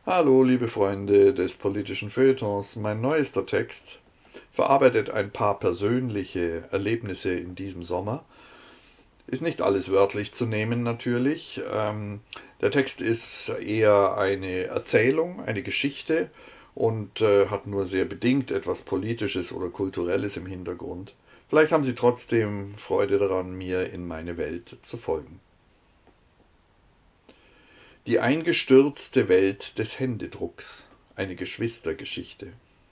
Hallo, liebe Freunde des politischen Feuilletons. Mein neuester Text verarbeitet ein paar persönliche Erlebnisse in diesem Sommer. Ist nicht alles wörtlich zu nehmen, natürlich. Der Text ist eher eine Erzählung, eine Geschichte und hat nur sehr bedingt etwas Politisches oder Kulturelles im Hintergrund. Vielleicht haben Sie trotzdem Freude daran, mir in meine Welt zu folgen. Die eingestürzte Welt des Händedrucks. Eine Geschwistergeschichte.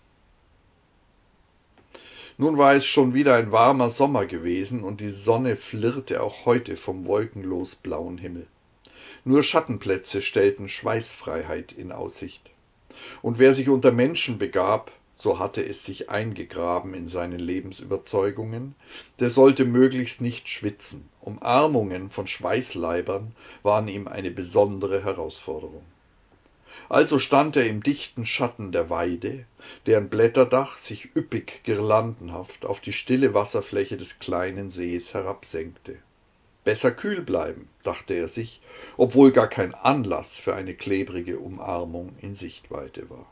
Nun war es schon wieder ein warmer Sommer gewesen und die Sonne flirrte auch heute vom wolkenlos blauen Himmel. Nur Schattenplätze stellten Schweißfreiheit in Aussicht. Und wer sich unter Menschen begab, so hatte es sich eingegraben in seine Lebensüberzeugungen, der sollte möglichst nicht schwitzen. Umarmungen von Schweißleibern waren ihm eine besondere Herausforderung. Also stand er im dichten Schatten der Weide, deren Blätterdach sich üppig girlandenhaft auf die stille Wasserfläche des kleinen Sees herabsenkte. Besser kühl bleiben, dachte er sich, obwohl gar kein Anlass für eine klebrige Umarmung in Sichtweite war.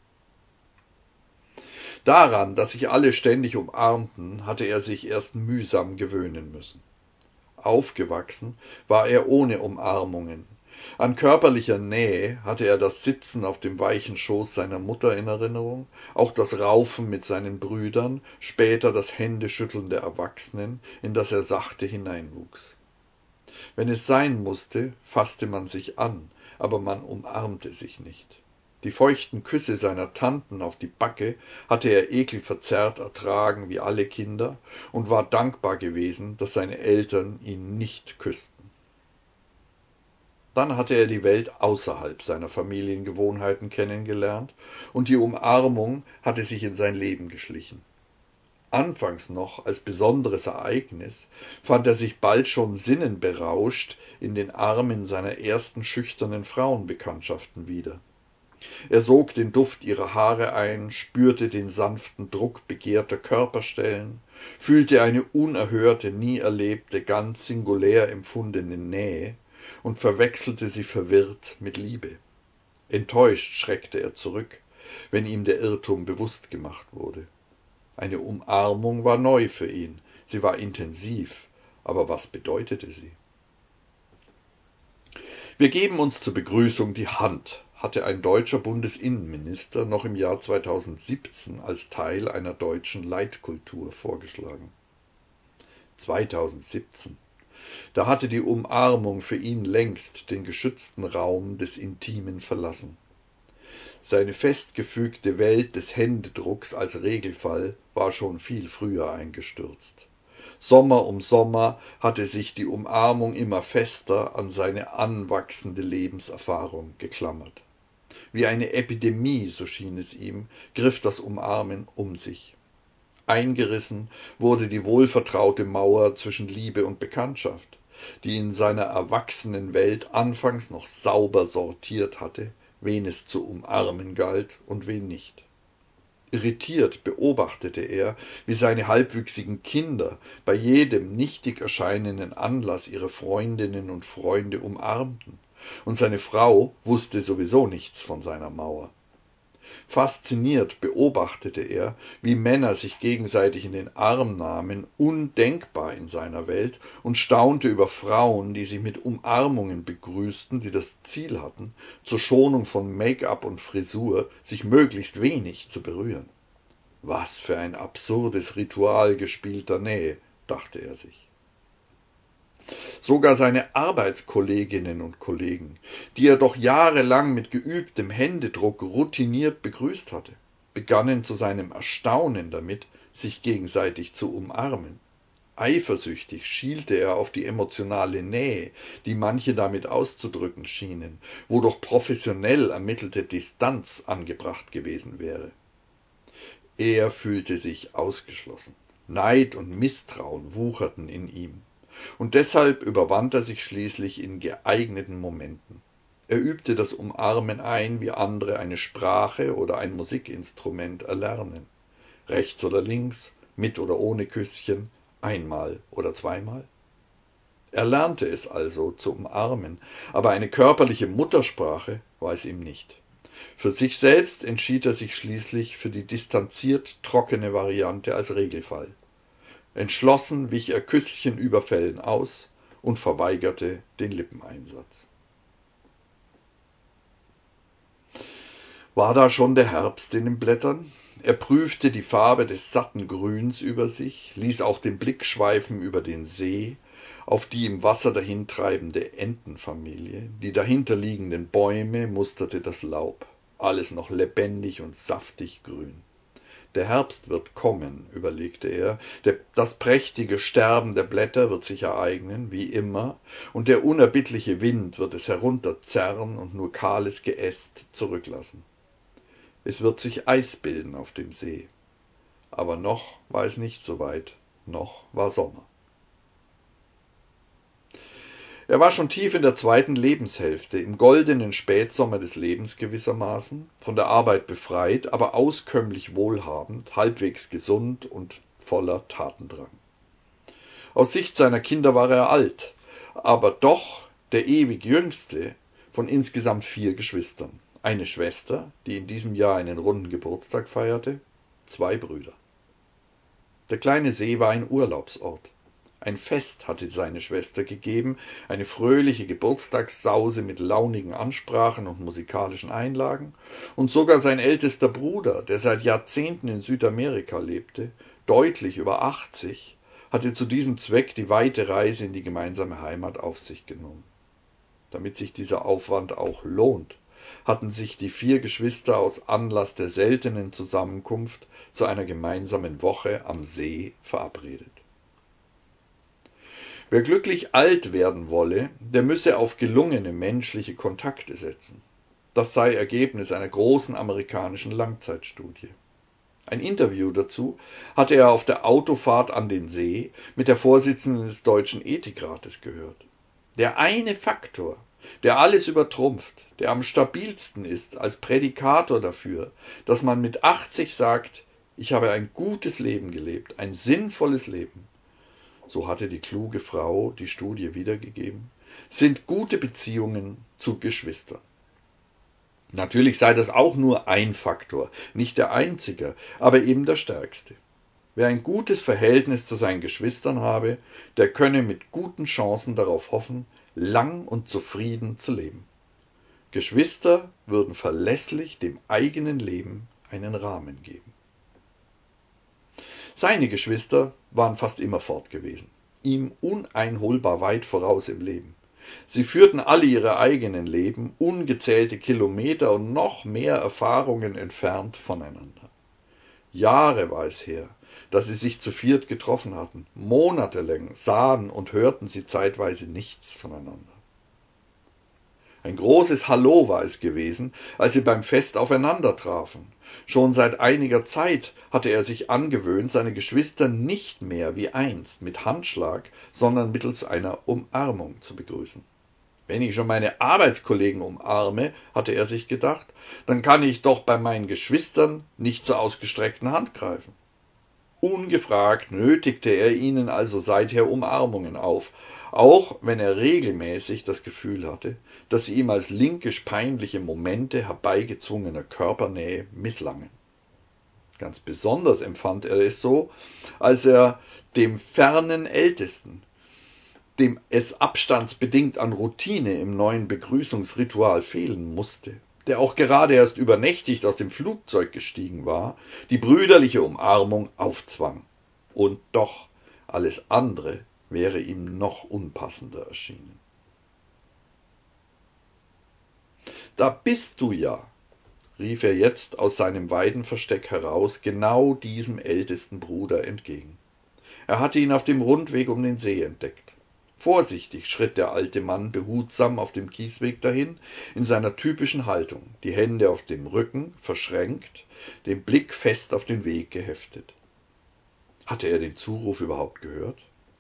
Daran, dass sich alle ständig umarmten, hatte er sich erst mühsam gewöhnen müssen. Aufgewachsen war er ohne Umarmungen. An körperlicher Nähe hatte er das Sitzen auf dem weichen Schoß seiner Mutter in Erinnerung, auch das Raufen mit seinen Brüdern, später das Händeschütteln der Erwachsenen, in das er sachte hineinwuchs. Wenn es sein musste, fasste man sich an, aber man umarmte sich nicht. Die feuchten Küsse seiner Tanten auf die Backe hatte er ekelverzerrt ertragen wie alle Kinder und war dankbar gewesen, dass seine Eltern ihn nicht küssten. Dann hatte er die Welt außerhalb seiner Familiengewohnheiten kennengelernt und die Umarmung hatte sich in sein Leben geschlichen. Anfangs noch als besonderes Ereignis fand er sich bald schon sinnenberauscht in den Armen seiner ersten schüchternen Frauenbekanntschaften wieder. Er sog den Duft ihrer Haare ein, spürte den sanften Druck begehrter Körperstellen, fühlte eine unerhörte, nie erlebte, ganz singulär empfundene Nähe und verwechselte sie verwirrt mit Liebe. Enttäuscht schreckte er zurück, wenn ihm der Irrtum bewusst gemacht wurde. Eine Umarmung war neu für ihn, sie war intensiv, aber was bedeutete sie? Wir geben uns zur Begrüßung die Hand, hatte ein deutscher Bundesinnenminister noch im Jahr 2017 als Teil einer deutschen Leitkultur vorgeschlagen. 2017. Da hatte die Umarmung für ihn längst den geschützten Raum des Intimen verlassen. Seine festgefügte Welt des Händedrucks als Regelfall war schon viel früher eingestürzt. Sommer um Sommer hatte sich die Umarmung immer fester an seine anwachsende Lebenserfahrung geklammert. Wie eine Epidemie, so schien es ihm, griff das Umarmen um sich. Eingerissen wurde die wohlvertraute Mauer zwischen Liebe und Bekanntschaft, die in seiner erwachsenen Welt anfangs noch sauber sortiert hatte, wen es zu umarmen galt und wen nicht. Irritiert beobachtete er, wie seine halbwüchsigen Kinder bei jedem nichtig erscheinenden Anlass ihre Freundinnen und Freunde umarmten, und seine Frau wusste sowieso nichts von seiner Mauer. Fasziniert beobachtete er, wie Männer sich gegenseitig in den Arm nahmen, undenkbar in seiner Welt, und staunte über Frauen, die sich mit Umarmungen begrüßten, die das Ziel hatten, zur Schonung von Make-up und Frisur sich möglichst wenig zu berühren. Was für ein absurdes Ritual gespielter Nähe, dachte er sich. Sogar seine Arbeitskolleginnen und Kollegen, die er doch jahrelang mit geübtem Händedruck routiniert begrüßt hatte, begannen zu seinem Erstaunen damit, sich gegenseitig zu umarmen. Eifersüchtig schielte er auf die emotionale Nähe, die manche damit auszudrücken schienen, wo doch professionell ermittelte Distanz angebracht gewesen wäre. Er fühlte sich ausgeschlossen. Neid und Misstrauen wucherten in ihm. Und deshalb überwand er sich schließlich in geeigneten Momenten. Er übte das Umarmen ein, wie andere eine Sprache oder ein Musikinstrument erlernen. Rechts oder links, mit oder ohne Küsschen, einmal oder zweimal. Er lernte es also zu umarmen, aber eine körperliche Muttersprache war es ihm nicht. Für sich selbst entschied er sich schließlich für die distanziert trockene Variante als Regelfall. Entschlossen wich er Küsschenüberfällen aus und verweigerte den Lippeneinsatz. War da schon der Herbst in den Blättern? Er prüfte die Farbe des satten Grüns über sich, ließ auch den Blick schweifen über den See, auf die im Wasser dahintreibende Entenfamilie, die dahinterliegenden Bäume musterte das Laub, alles noch lebendig und saftig grün. Der Herbst wird kommen, überlegte er, das prächtige Sterben der Blätter wird sich ereignen, wie immer, und der unerbittliche Wind wird es herunterzerren und nur kahles Geäst zurücklassen. Es wird sich Eis bilden auf dem See. Aber noch war es nicht so weit, noch war Sommer. Er war schon tief in der zweiten Lebenshälfte, im goldenen Spätsommer des Lebens gewissermaßen, von der Arbeit befreit, aber auskömmlich wohlhabend, halbwegs gesund und voller Tatendrang. Aus Sicht seiner Kinder war er alt, aber doch der ewig jüngste von insgesamt 4 Geschwistern. Eine Schwester, die in diesem Jahr einen runden Geburtstag feierte, 2 Brüder. Der kleine See war ein Urlaubsort. Ein Fest hatte seine Schwester gegeben, eine fröhliche Geburtstagssause mit launigen Ansprachen und musikalischen Einlagen, und sogar sein ältester Bruder, der seit Jahrzehnten in Südamerika lebte, deutlich über 80, hatte zu diesem Zweck die weite Reise in die gemeinsame Heimat auf sich genommen. Damit sich dieser Aufwand auch lohnt, hatten sich die 4 Geschwister aus Anlass der seltenen Zusammenkunft zu einer gemeinsamen Woche am See verabredet. Wer glücklich alt werden wolle, der müsse auf gelungene menschliche Kontakte setzen. Das sei Ergebnis einer großen amerikanischen Langzeitstudie. Ein Interview dazu hatte er auf der Autofahrt an den See mit der Vorsitzenden des Deutschen Ethikrates gehört. Der eine Faktor, der alles übertrumpft, der am stabilsten ist als Prädikator dafür, dass man mit 80 sagt, ich habe ein gutes Leben gelebt, ein sinnvolles Leben, so hatte die kluge Frau die Studie wiedergegeben, sind gute Beziehungen zu Geschwistern. Natürlich sei das auch nur ein Faktor, nicht der einzige, aber eben der stärkste. Wer ein gutes Verhältnis zu seinen Geschwistern habe, der könne mit guten Chancen darauf hoffen, lang und zufrieden zu leben. Geschwister würden verlässlich dem eigenen Leben einen Rahmen geben. Seine Geschwister waren fast immer fort gewesen, ihm uneinholbar weit voraus im Leben. Sie führten alle ihre eigenen Leben, ungezählte Kilometer und noch mehr Erfahrungen entfernt voneinander. Jahre war es her, dass sie sich zu 4 getroffen hatten. Monatelang sahen und hörten sie zeitweise nichts voneinander. Ein großes Hallo war es gewesen, als sie beim Fest aufeinander trafen. Schon seit einiger Zeit hatte er sich angewöhnt, seine Geschwister nicht mehr wie einst mit Handschlag, sondern mittels einer Umarmung zu begrüßen. Wenn ich schon meine Arbeitskollegen umarme, hatte er sich gedacht, dann kann ich doch bei meinen Geschwistern nicht zur ausgestreckten Hand greifen. Ungefragt nötigte er ihnen also seither Umarmungen auf, auch wenn er regelmäßig das Gefühl hatte, dass sie ihm als linkisch peinliche Momente herbeigezwungener Körpernähe misslangen. Ganz besonders empfand er es so, als er dem fernen Ältesten, dem es abstandsbedingt an Routine im neuen Begrüßungsritual fehlen musste, der auch gerade erst übernächtigt aus dem Flugzeug gestiegen war, die brüderliche Umarmung aufzwang. Und doch, alles andere wäre ihm noch unpassender erschienen. Da bist du ja, rief er jetzt aus seinem Weidenversteck heraus, genau diesem ältesten Bruder entgegen. Er hatte ihn auf dem Rundweg um den See entdeckt. Vorsichtig schritt der alte Mann behutsam auf dem Kiesweg dahin, in seiner typischen Haltung, die Hände auf dem Rücken, verschränkt, den Blick fest auf den Weg geheftet. Hatte er den Zuruf überhaupt gehört?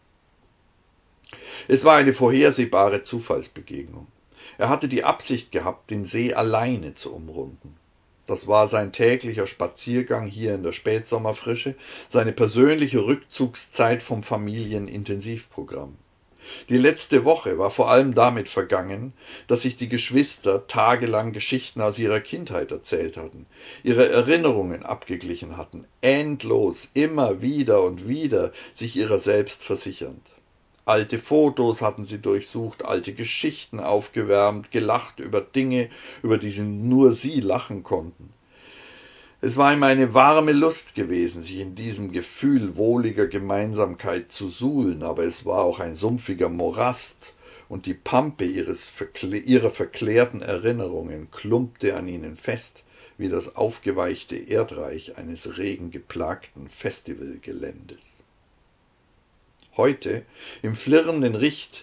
Es war eine vorhersehbare Zufallsbegegnung. Er hatte die Absicht gehabt, den See alleine zu umrunden. Das war sein täglicher Spaziergang hier in der Spätsommerfrische, seine persönliche Rückzugszeit vom Familienintensivprogramm. Die letzte Woche war vor allem damit vergangen, dass sich die Geschwister tagelang Geschichten aus ihrer Kindheit erzählt hatten, ihre Erinnerungen abgeglichen hatten, endlos, immer wieder und wieder sich ihrer selbst versichernd. Alte Fotos hatten sie durchsucht, alte Geschichten aufgewärmt, gelacht über Dinge, über die nur sie lachen konnten. Es war ihm eine warme Lust gewesen, sich in diesem Gefühl wohliger Gemeinsamkeit zu suhlen, aber es war auch ein sumpfiger Morast, und die Pampe ihrer verklärten Erinnerungen klumpte an ihnen fest, wie das aufgeweichte Erdreich eines regengeplagten Festivalgeländes. Heute, im flirrenden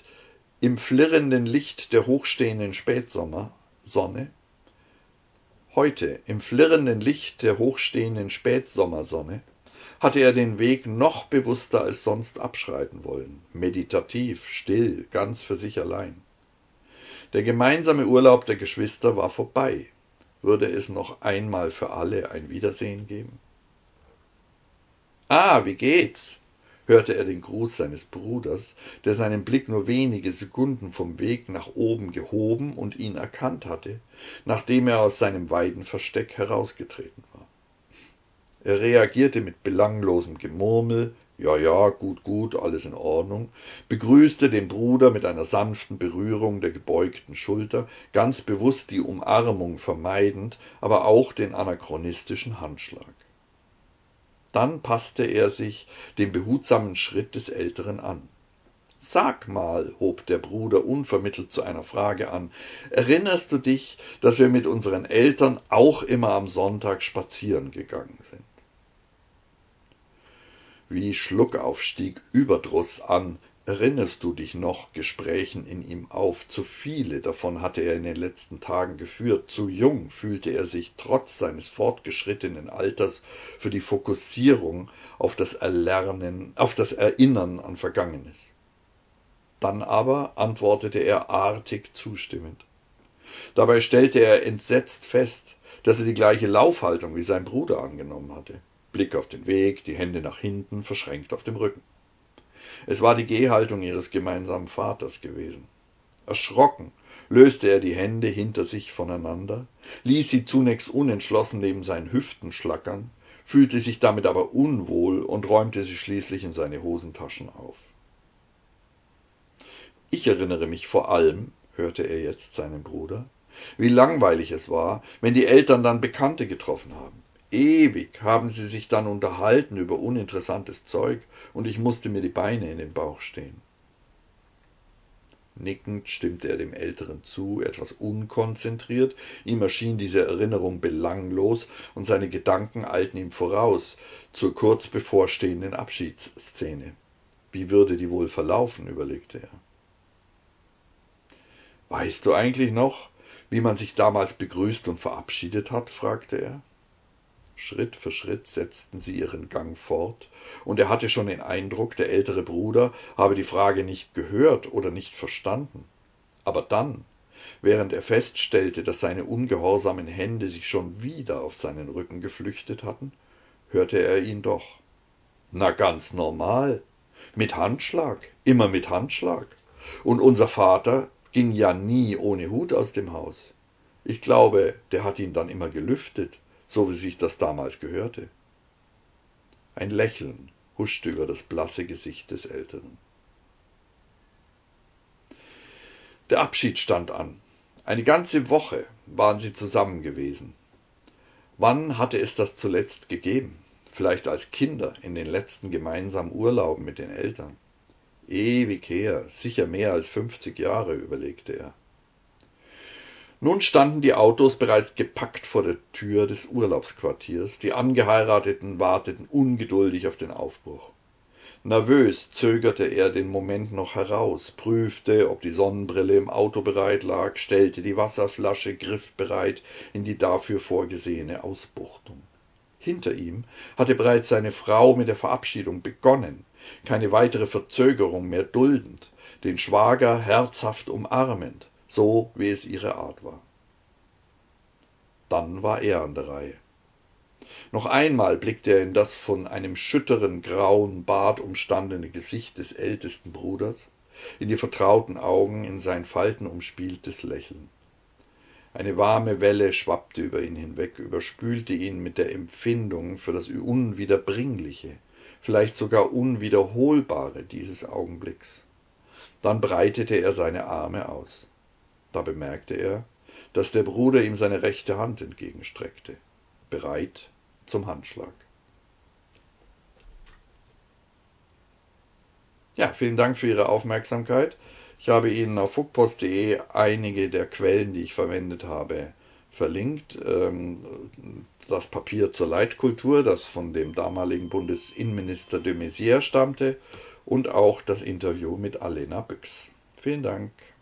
Licht der hochstehenden Spätsommersonne, hatte er den Weg noch bewusster als sonst abschreiten wollen, meditativ, still, ganz für sich allein. Der gemeinsame Urlaub der Geschwister war vorbei. Würde es noch einmal für alle ein Wiedersehen geben? »Ah, wie geht's?« hörte er den Gruß seines Bruders, der seinen Blick nur wenige Sekunden vom Weg nach oben gehoben und ihn erkannt hatte, nachdem er aus seinem Weidenversteck herausgetreten war. Er reagierte mit belanglosem Gemurmel, ja, gut, alles in Ordnung, begrüßte den Bruder mit einer sanften Berührung der gebeugten Schulter, ganz bewusst die Umarmung vermeidend, aber auch den anachronistischen Handschlag. Dann passte er sich dem behutsamen Schritt des Älteren an. »Sag mal«, hob der Bruder unvermittelt zu einer Frage an, »erinnerst du dich, dass wir mit unseren Eltern auch immer am Sonntag spazieren gegangen sind?« Wie Schluckauf stieg Überdruss an. »Erinnerst du dich noch?« Gesprächen in ihm auf. Zu viele davon hatte er in den letzten Tagen geführt. Zu jung fühlte er sich trotz seines fortgeschrittenen Alters für die Fokussierung auf das Erinnern an Vergangenes. Dann aber antwortete er artig zustimmend. Dabei stellte er entsetzt fest, dass er die gleiche Laufhaltung wie sein Bruder angenommen hatte. Blick auf den Weg, die Hände nach hinten, verschränkt auf dem Rücken. Es war die Gehhaltung ihres gemeinsamen Vaters gewesen. Erschrocken löste er die Hände hinter sich voneinander, ließ sie zunächst unentschlossen neben seinen Hüften schlackern, fühlte sich damit aber unwohl und räumte sie schließlich in seine Hosentaschen auf. »Ich erinnere mich vor allem«, hörte er jetzt seinen Bruder, »wie langweilig es war, wenn die Eltern dann Bekannte getroffen haben. Ewig haben sie sich dann unterhalten über uninteressantes Zeug, und ich musste mir die Beine in den Bauch stehen.« Nickend stimmte er dem Älteren zu, etwas unkonzentriert. Ihm erschien diese Erinnerung belanglos, und seine Gedanken eilten ihm voraus zur kurz bevorstehenden Abschiedsszene. Wie würde die wohl verlaufen, überlegte er. »Weißt du eigentlich noch, wie man sich damals begrüßt und verabschiedet hat?« fragte er. Schritt für Schritt setzten sie ihren Gang fort, und er hatte schon den Eindruck, der ältere Bruder habe die Frage nicht gehört oder nicht verstanden. Aber dann, während er feststellte, dass seine ungehorsamen Hände sich schon wieder auf seinen Rücken geflüchtet hatten, hörte er ihn doch. »Na, ganz normal. Mit Handschlag, immer mit Handschlag. Und unser Vater ging ja nie ohne Hut aus dem Haus. Ich glaube, der hat ihn dann immer gelüftet, so wie sich das damals gehörte.« Ein Lächeln huschte über das blasse Gesicht des Älteren. Der Abschied stand an. Eine ganze Woche waren sie zusammen gewesen. Wann hatte es das zuletzt gegeben? Vielleicht als Kinder in den letzten gemeinsamen Urlauben mit den Eltern. Ewig her, sicher mehr als 50 Jahre, überlegte er. Nun standen die Autos bereits gepackt vor der Tür des Urlaubsquartiers. Die Angeheirateten warteten ungeduldig auf den Aufbruch. Nervös zögerte er den Moment noch heraus, prüfte, ob die Sonnenbrille im Auto bereit lag, stellte die Wasserflasche griffbereit in die dafür vorgesehene Ausbuchtung. Hinter ihm hatte bereits seine Frau mit der Verabschiedung begonnen, keine weitere Verzögerung mehr duldend, den Schwager herzhaft umarmend, so wie es ihre Art war. Dann war er an der Reihe. Noch einmal blickte er in das von einem schütteren grauen Bart umstandene Gesicht des ältesten Bruders, in die vertrauten Augen, in sein faltenumspieltes Lächeln. Eine warme Welle schwappte über ihn hinweg, überspülte ihn mit der Empfindung für das Unwiederbringliche, vielleicht sogar Unwiederholbare dieses Augenblicks. Dann breitete er seine Arme aus. Da bemerkte er, dass der Bruder ihm seine rechte Hand entgegenstreckte, bereit zum Handschlag. Ja, vielen Dank für Ihre Aufmerksamkeit. Ich habe Ihnen auf fuckpost.de einige der Quellen, die ich verwendet habe, verlinkt. Das Papier zur Leitkultur, das von dem damaligen Bundesinnenminister de Maizière stammte, und auch das Interview mit Alena Büchs. Vielen Dank.